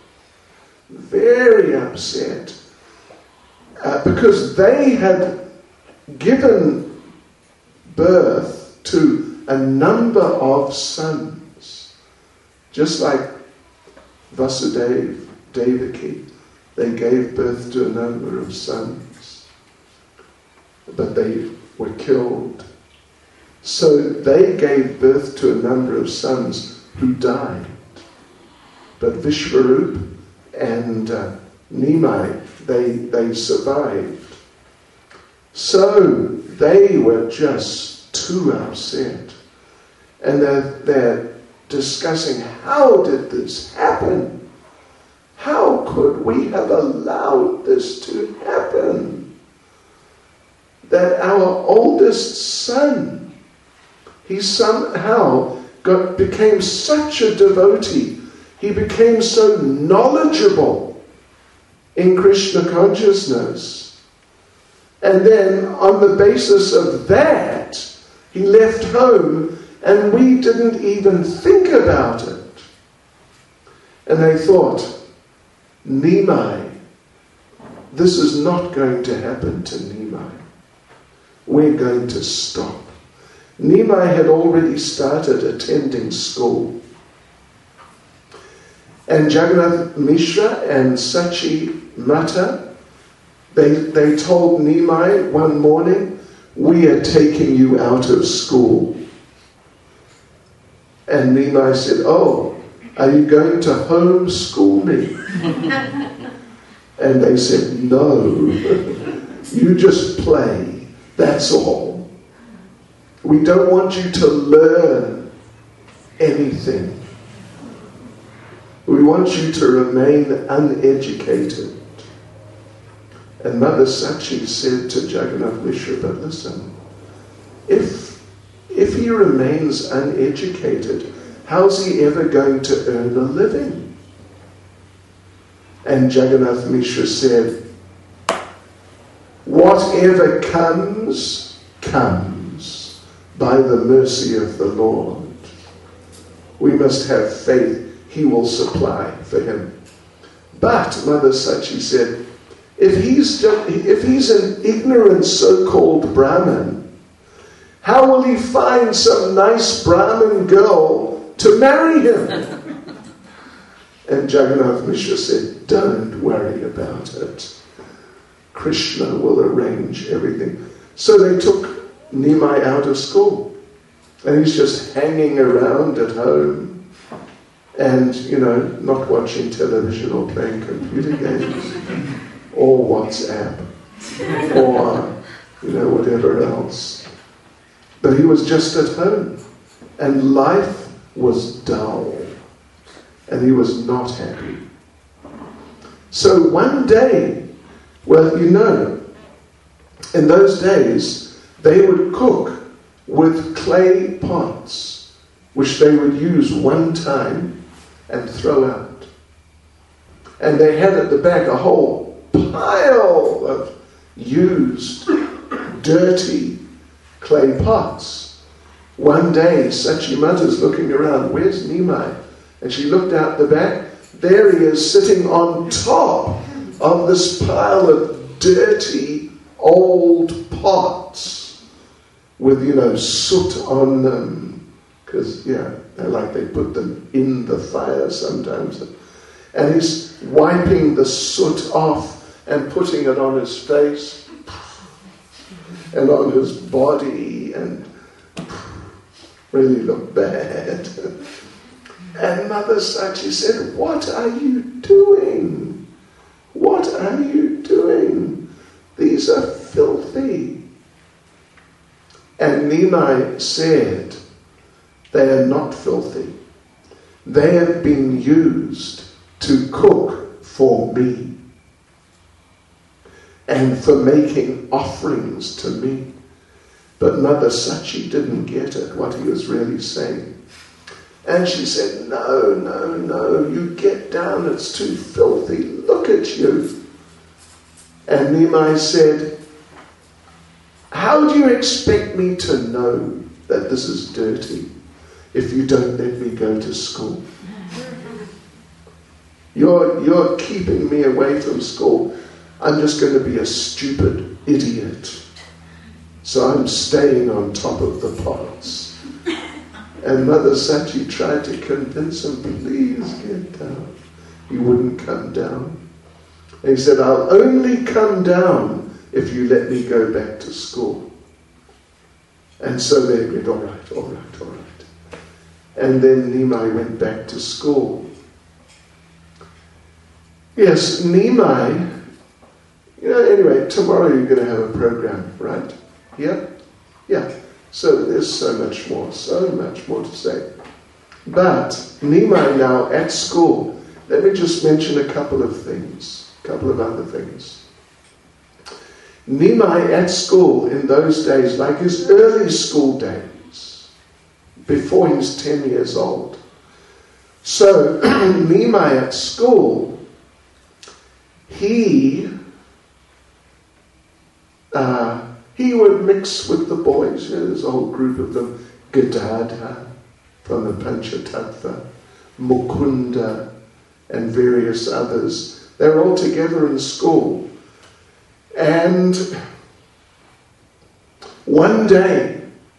very upset, uh, because they had given birth to a number of sons, just like Vasudeva, Devaki. They gave birth to a number of sons, but they were killed. So they gave birth to a number of sons who died. But Vishvarup and uh, Nimai, they, they survived. So they were just too upset. And they're, they're discussing, how did this happen? How could we have allowed this to happen? That our oldest son, he somehow got, became such a devotee. He became so knowledgeable in Krishna consciousness. And then on the basis of that, he left home and we didn't even think about it. And they thought, Nimai, this is not going to happen to Nimai. We're going to stop. Nimai had already started attending school. And Jagannath Mishra and Sachi Mata, they, they told Nimai one morning, we are taking you out of school. And Nimai said, oh, are you going to homeschool me? And they said, no, you just play, that's all. We don't want you to learn anything. We want you to remain uneducated. And Mother Sachi said to Jagannath Mishra, but listen, if, if he remains uneducated, how's he ever going to earn a living? And Jagannath Mishra said, whatever comes, comes by the mercy of the Lord. We must have faith he will supply for him. But, Mother Sachi said, if he's, just, if he's an ignorant so-called Brahmin, how will he find some nice Brahmin girl to marry him? And Jagannath Mishra said, don't worry about it. Krishna will arrange everything. So they took Nimai out of school. And he's just hanging around at home and, you know, not watching television or playing computer games or WhatsApp or, you know, whatever else. But he was just at home. And life was dull. And he was not happy. So one day, well, you know, in those days, they would cook with clay pots, which they would use one time and throw out. And they had at the back a whole pile of used, dirty clay pots. One day, Sachimata's looking around, where's Nimai? And she looked out the back. There he is, sitting on top of this pile of dirty old pots with, you know, soot on them. Because, yeah, they're like they put them in the fire sometimes. And he's wiping the soot off and putting it on his face and on his body, and really looked bad. And Mother Sachi said, what are you doing? What are you doing? These are filthy. And Nimai said, they are not filthy. They have been used to cook for me and for making offerings to me. But Mother Sachi didn't get it, what he was really saying. And she said, no, no, no, you get down, it's too filthy, look at you. And Nimai said, how do you expect me to know that this is dirty if you don't let me go to school? You're, you're keeping me away from school. I'm just going to be a stupid idiot. So I'm staying on top of the pots. And Mother Sachi tried to convince him, please get down. He wouldn't come down. And he said, I'll only come down if you let me go back to school. And so they went, all right, all right, all right. And then Nimai went back to school. Yes, Nimai, you know, anyway, tomorrow you're going to have a program, right? Yeah? Yeah. So there's so much more, so much more to say. But Nimai now at school, let me just mention a couple of things, a couple of other things. Nimai at school in those days, like his early school days, before he was ten years old. So Nimai at school, he uh, he would mix with the boys. You know, there's a whole group of them. Gadadha from the Panchatattva, Mukunda, and various others. They were all together in school. And one day,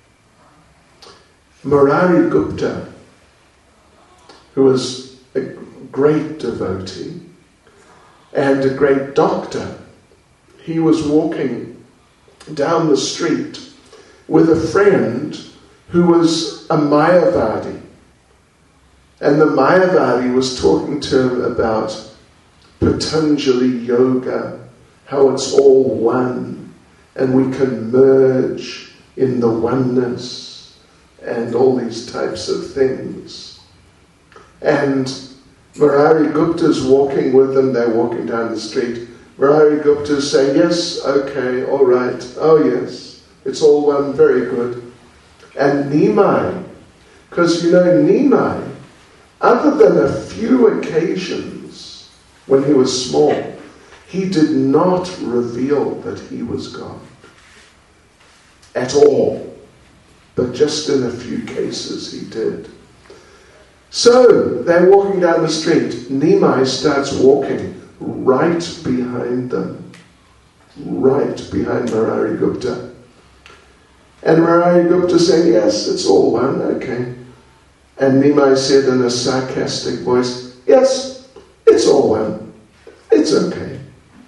Murari Gupta, who was a great devotee and a great doctor, he was walking down the street with a friend who was a Mayavadi. And the Mayavadi was talking to him about Patanjali Yoga, how it's all one, and we can merge in the oneness, and all these types of things. And Murari Gupta's walking with them, they're walking down the street. Murari Gupta is saying, yes, okay, all right, oh yes, it's all one, very good. And Nimai, because you know Nimai, other than a few occasions when he was small, he did not reveal that he was God at all. But just in a few cases he did. So they're walking down the street. Nimai starts walking right behind them. Right behind Murari Gupta. And Murari Gupta saying, yes, it's all one, okay. And Nimai said in a sarcastic voice, yes, it's all one. It's okay.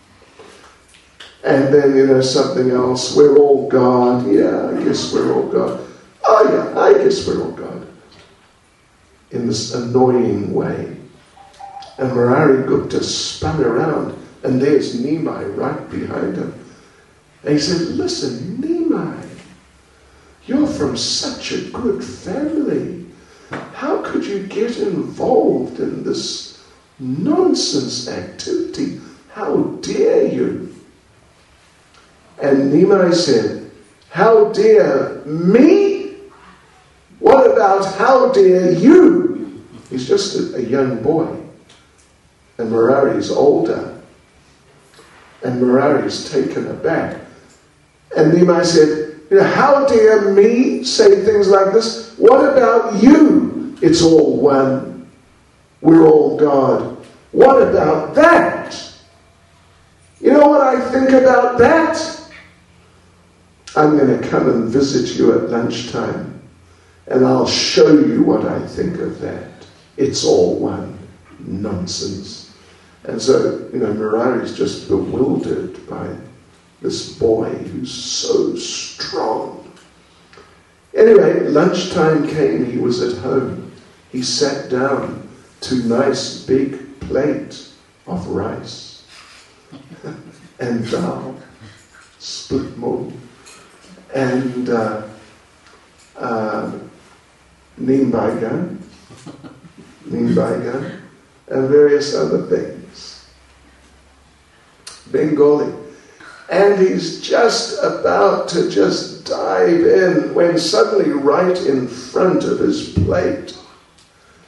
And then, you know, something else. We're all God. Yeah, I guess we're all God. Oh, yeah, I guess we're all God. In this annoying way. And Murari Gupta spun around, and there's Nimai right behind him. And he said, listen, Nimai, you're from such a good family. How could you get involved in this nonsense activity? How dare you? And Nimai said, how dare me? What about how dare you? He's just a, a young boy. And Murari's older. And Murari's taken aback. And Nimai said, you know, how dare me say things like this? What about you? It's all one. We're all God. What about that? You know what I think about that? I'm going to come and visit you at lunchtime, and I'll show you what I think of that. It's all one. Nonsense. And so, you know, Murari's just bewildered by this boy who's so strong. Anyway, lunchtime came, he was at home. He sat down to a nice big plate of rice and dal, split mung, and uh, uh, neem baigan, neem baigan, and various other things. Bengali. And he's just about to just dive in when suddenly right in front of his plate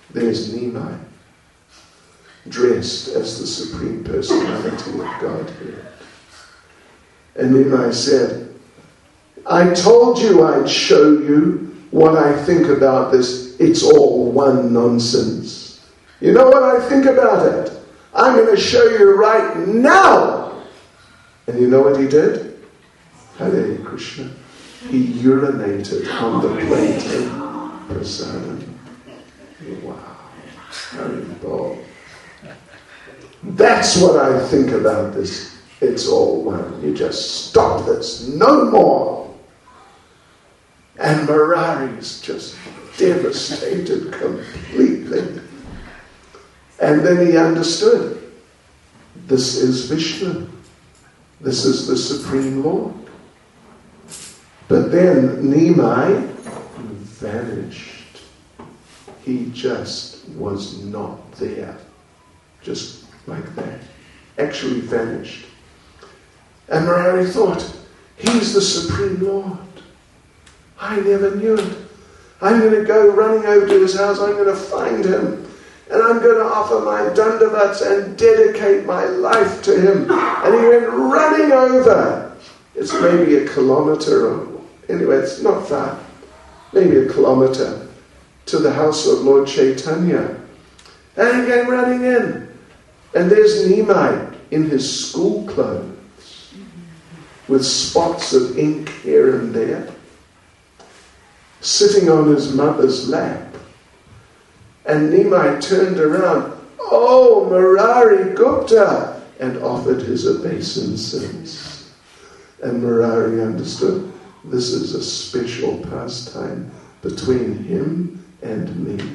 there's Nimai, dressed as the Supreme Personality of Godhead. And Nimai said, I told you I'd show you what I think about this. It's all one nonsense. You know what I think about it? I'm going to show you right now. And you know what he did? Hare Krishna. He urinated on the plate of prasadam. Wow. Haribol. That's what I think about this. It's all one. You just stop this. No more. And Murari's just devastated completely. And then he understood. This is Vishnu. This is the Supreme Lord. But then Nimai vanished. He just was not there. Just like that. Actually vanished. And Murari thought, he's the Supreme Lord. I never knew it. I'm going to go running over to his house. I'm going to find him. And I'm going to offer my dandavats and dedicate my life to him. And he went running over. It's maybe a kilometer or, anyway, it's not far. Maybe a kilometer to the house of Lord Chaitanya. And he came running in. And there's Nimai in his school clothes with spots of ink here and there, sitting on his mother's lap. And Nimai turned around, oh, Murari Gupta, and offered his obeisances. And Murari understood this is a special pastime between him and me.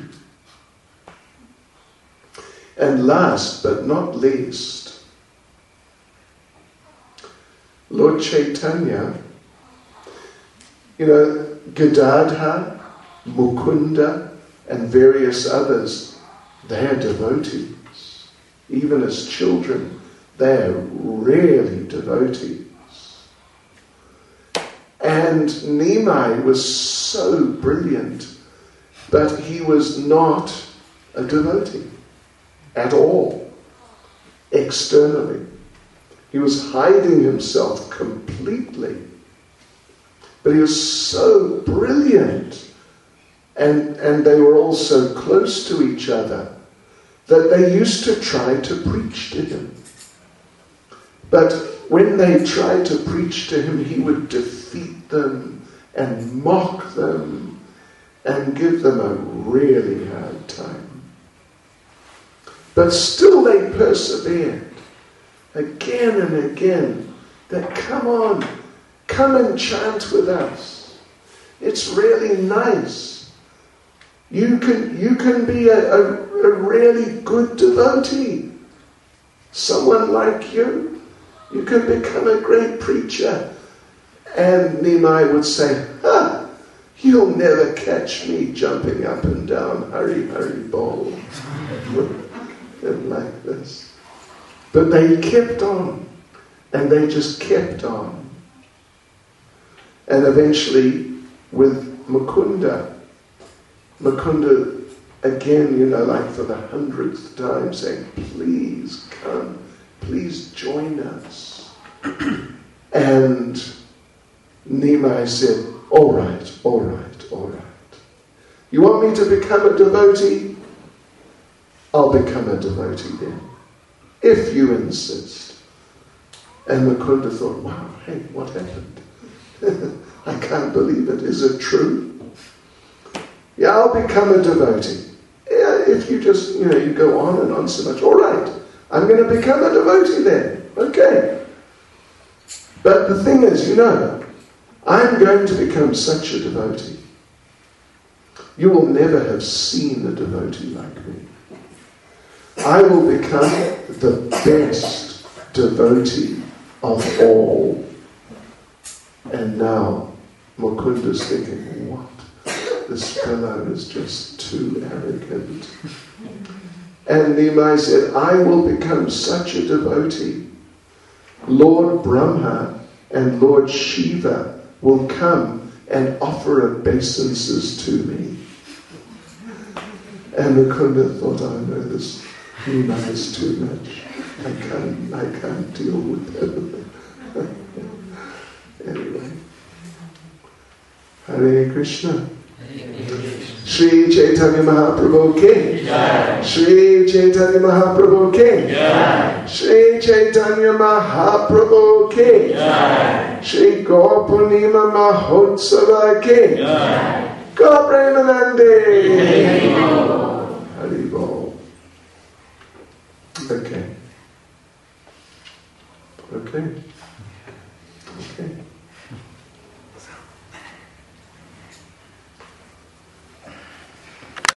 And last but not least, Lord Chaitanya, you know, Gadadhar, Mukunda, and various others, they are devotees. Even as children, they are really devotees. And Nimai was so brilliant, but he was not a devotee at all, externally. He was hiding himself completely. But he was so brilliant, and, and they were all so close to each other, that they used to try to preach to him. But when they tried to preach to him, he would defeat them and mock them and give them a really hard time. But still they persevered again and again, that come on, come and chant with us. It's really nice. You can you can be a, a, a really good devotee. Someone like you. You can become a great preacher. And Nimai would say, ha, you'll never catch me jumping up and down, Hari Hari Bol. And like this. But they kept on. And they just kept on. And eventually, with Mukunda, Mukunda again, you know, like for the hundredth time, saying, please come, please join us. And Nimai said, all right, all right, all right. You want me to become a devotee? I'll become a devotee then, if you insist. And Mukunda thought, wow, hey, what happened? I can't believe it. Is it true? Yeah, I'll become a devotee. Yeah, if you just, you know, you go on and on so much. All right, I'm going to become a devotee then. Okay. But the thing is, you know, I'm going to become such a devotee. You will never have seen a devotee like me. I will become the best devotee of all. And now Mukunda's thinking, what? This fellow is just too arrogant. And Nimai said, I will become such a devotee. Lord Brahma and Lord Shiva will come and offer obeisances to me. And Mukunda thought, oh no, this Nima is too much. I can't, I can't deal with it. Anyway. Hare Krishna. Shri Chaitanya Mahaprabhu ki. Shri Chaitanya Mahaprabhu ki. Shri Chaitanya Mahaprabhu ki. Shri Gaur-Purnima Mahotsava ki. Gaur Premanande. Haribol. Okay. Okay.